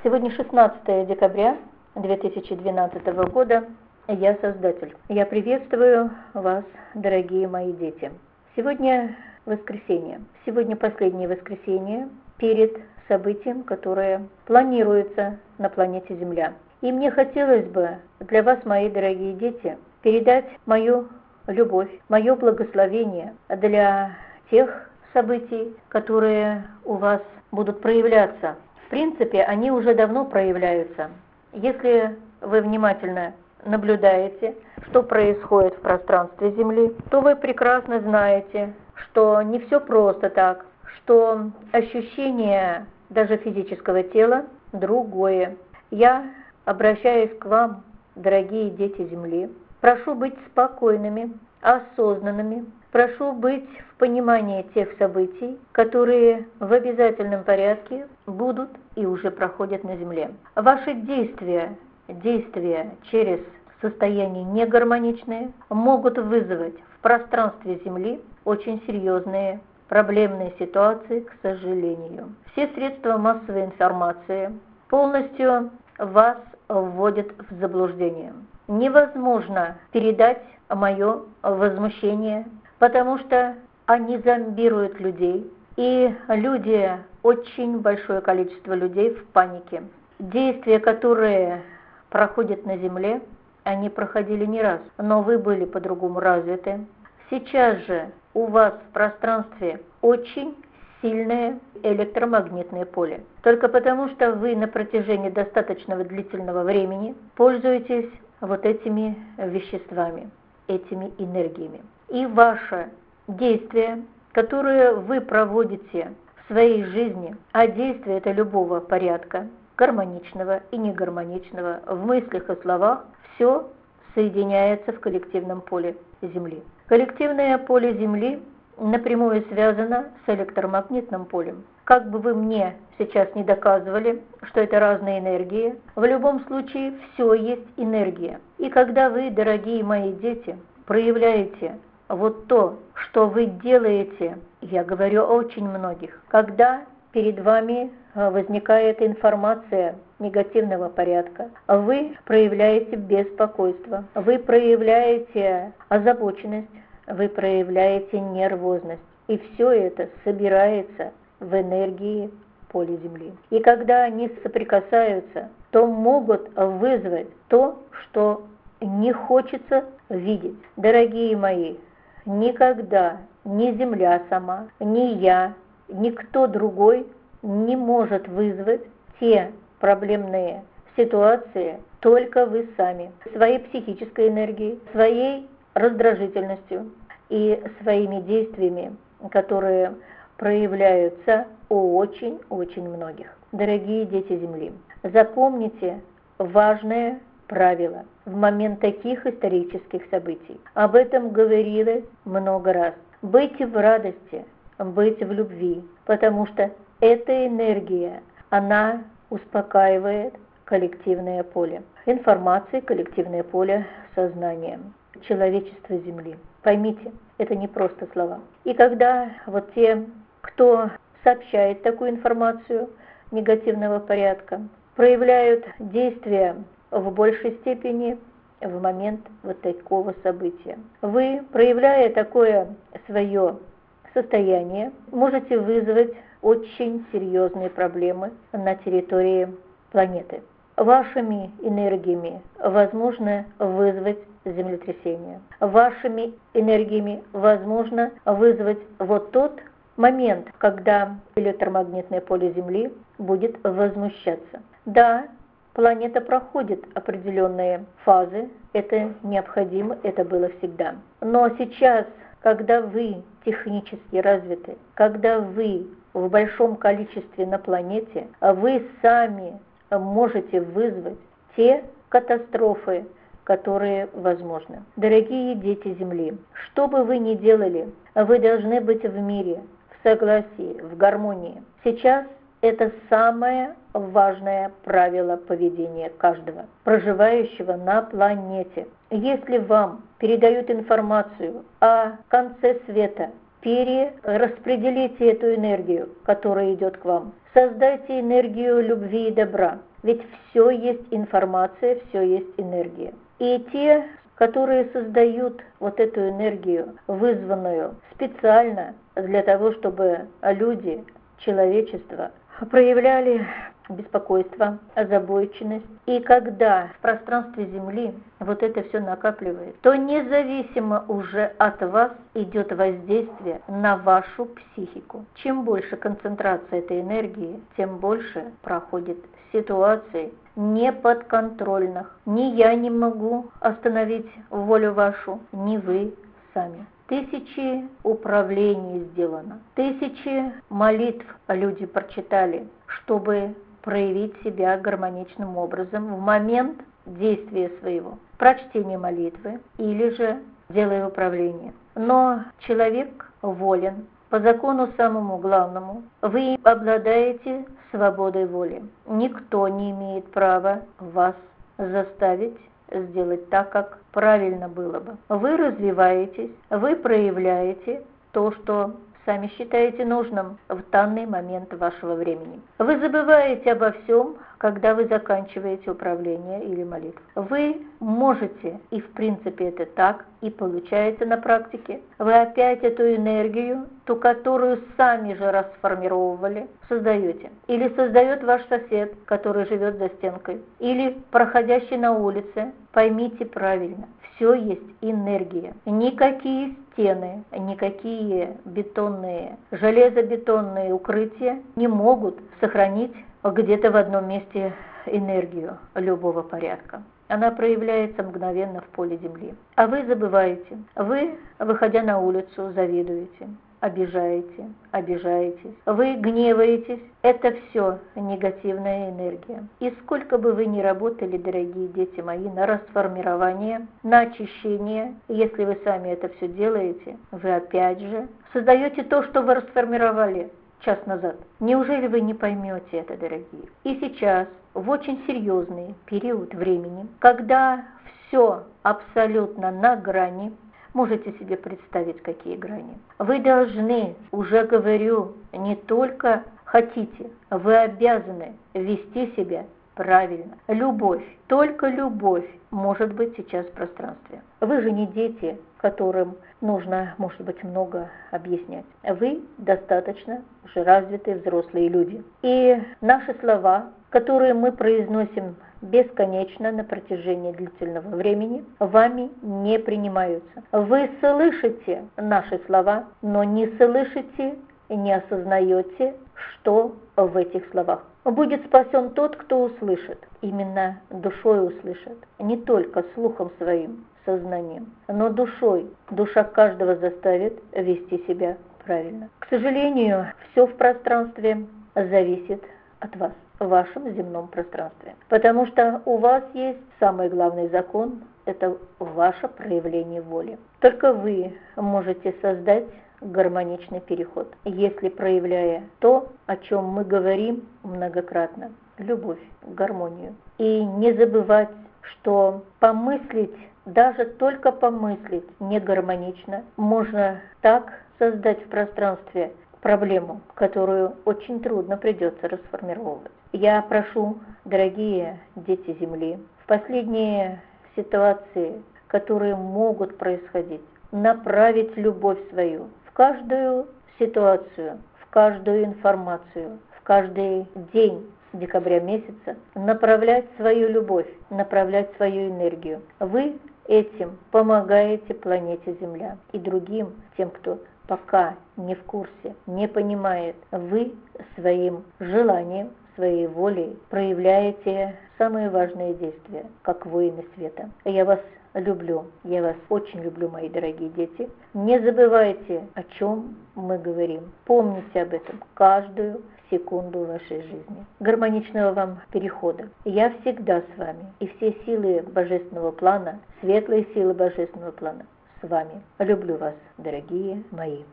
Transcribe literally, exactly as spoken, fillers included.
Сегодня шестнадцатое декабря две тысячи двенадцатого года. Я Создатель. Я приветствую вас, дорогие мои дети. Сегодня воскресенье. Сегодня последнее воскресенье перед событием, которое планируется на планете Земля. И мне хотелось бы для вас, мои дорогие дети, передать мою любовь, мое благословение для тех событий, которые у вас будут проявляться. В принципе, они уже давно проявляются. Если вы внимательно наблюдаете, что происходит в пространстве Земли, то вы прекрасно знаете, что не все просто так, что ощущение даже физического тела другое. Я обращаюсь к вам, дорогие дети Земли, прошу быть спокойными, осознанными, прошу быть в понимании тех событий, которые в обязательном порядке будут и уже проходят на Земле. Ваши действия, действия через состояние негармоничное могут вызвать в пространстве Земли очень серьезные проблемные ситуации, к сожалению. Все средства массовой информации полностью вас вводят в заблуждение. Невозможно передать мое возмущение, потому что они зомбируют людей, и люди, очень большое количество людей в панике. Действия, которые проходят на Земле, они проходили не раз, но вы были по-другому развиты. Сейчас же у вас в пространстве очень сильное электромагнитное поле. Только потому, что вы на протяжении достаточного длительного времени пользуетесь вот этими веществами, этими энергиями. И ваше действие, которое вы проводите в своей жизни, а действие это любого порядка, гармоничного и негармоничного, в мыслях и словах, все соединяется в коллективном поле Земли. Коллективное поле Земли напрямую связано с электромагнитным полем. Как бы вы мне сейчас не доказывали, что это разные энергии, в любом случае все есть энергия. И когда вы, дорогие мои дети, проявляете вот то, что вы делаете, я говорю о очень многих, когда перед вами возникает информация негативного порядка, вы проявляете беспокойство, вы проявляете озабоченность, вы проявляете нервозность. И все это собирается в энергии поля Земли. И когда они соприкасаются, то могут вызвать то, что не хочется видеть. Дорогие мои, никогда ни Земля сама, ни я, никто другой не может вызвать те проблемные ситуации, только вы сами. Своей психической энергией, своей раздражительностью и своими действиями, которые проявляются у очень-очень многих. Дорогие дети Земли, запомните важное правило в момент таких исторических событий. Об этом говорилось много раз. Быть в радости, быть в любви, потому что эта энергия, она успокаивает коллективное поле информации, коллективное поле сознания, человечества Земли. Поймите, это не просто слова. И когда вот те, кто сообщает такую информацию негативного порядка, проявляют действия в большей степени в момент вот такого события. Вы, проявляя такое свое состояние, можете вызвать очень серьезные проблемы на территории планеты. Вашими энергиями возможно вызвать землетрясение. Вашими энергиями возможно вызвать вот тот момент, когда электромагнитное поле Земли будет возмущаться. Да, планета проходит определенные фазы, это необходимо, это было всегда. Но сейчас, когда вы технически развиты, когда вы в большом количестве на планете, вы сами можете вызвать те катастрофы, которые возможны. Дорогие дети Земли, что бы вы ни делали, вы должны быть в мире, в согласии, в гармонии. Сейчас это самое важное правило поведения каждого, проживающего на планете. Если вам передают информацию о конце света, перераспределите эту энергию, которая идет к вам, Создайте энергию любви и добра, ведь все есть информация, все есть энергия. И те, которые создают вот эту энергию, вызванную специально для того, чтобы люди, человечество, проявляли беспокойство, озабоченность. И когда в пространстве Земли вот это все накапливает, то независимо уже от вас идет воздействие на вашу психику. Чем больше концентрация этой энергии, тем больше проходит ситуаций неподконтрольных. Ни я не могу остановить волю вашу, ни вы сами. Тысячи управлений сделано, тысячи молитв люди прочитали, чтобы проявить себя гармоничным образом в момент действия своего, прочтения молитвы или же делая управление. Но человек волен по закону самому главному. Вы обладаете свободой воли. Никто не имеет права вас заставить сделать так, как правильно было бы. Вы развиваетесь, вы проявляете то, что сами считаете нужным в данный момент вашего времени. Вы забываете обо всем, когда вы заканчиваете управление или молитву. Вы можете, и в принципе это так, и получается на практике, вы опять эту энергию, ту, которую сами же расформировали, создаете. Или создает ваш сосед, который живет за стенкой, или проходящий на улице. Поймите правильно, все есть энергия. Никакие стены, никакие бетонные, железобетонные укрытия не могут сохранить где-то в одном месте энергию любого порядка. Она проявляется мгновенно в поле Земли. А вы забываете. Вы, выходя на улицу, завидуете, обижаете, обижаетесь. Вы гневаетесь. Это все негативная энергия. И сколько бы вы ни работали, дорогие дети мои, на расформирование, на очищение, если вы сами это все делаете, вы опять же создаете то, что вы расформировали час назад. Неужели вы не поймете это, дорогие? И сейчас, в очень серьезный период времени, когда все абсолютно на грани, можете себе представить, какие грани. Вы должны, уже говорю, не только хотите, вы обязаны вести себя правильно. Любовь, только любовь может быть сейчас в пространстве. Вы же не дети, которым нужно, может быть, много объяснять. Вы достаточно уже развитые взрослые люди. И наши слова, которые мы произносим бесконечно на протяжении длительного времени, вами не принимаются. Вы слышите наши слова, но не слышите и не осознаете, что в этих словах. Будет спасен тот, кто услышит, именно душой услышит, не только слухом своим, сознанием, но душой. Душа каждого заставит вести себя правильно. К сожалению, все в пространстве зависит от вас, в вашем земном пространстве. Потому что у вас есть самый главный закон – это ваше проявление воли. Только вы можете создать гармоничный переход, если проявляя то, о чем мы говорим многократно – любовь, гармонию. И не забывать, что помыслить, даже только помыслить не гармонично, можно так создать в пространстве проблему, которую очень трудно придется расформировать. Я прошу, дорогие дети Земли, в последние ситуации, которые могут происходить, направить любовь свою в каждую ситуацию, в каждую информацию, в каждый день декабря месяца, направлять свою любовь, направлять свою энергию. Вы этим помогаете планете Земля и другим, тем, кто пока не в курсе, не понимает. Вы своим желанием, своей волей проявляете самые важные действия, как воины света. Я вас люблю, я вас очень люблю, мои дорогие дети. Не забывайте, о чем мы говорим. Помните об этом каждую секунду вашей жизни. Гармоничного вам перехода. Я всегда с вами, и все силы божественного плана, светлые силы божественного плана с вами. Люблю вас, дорогие мои.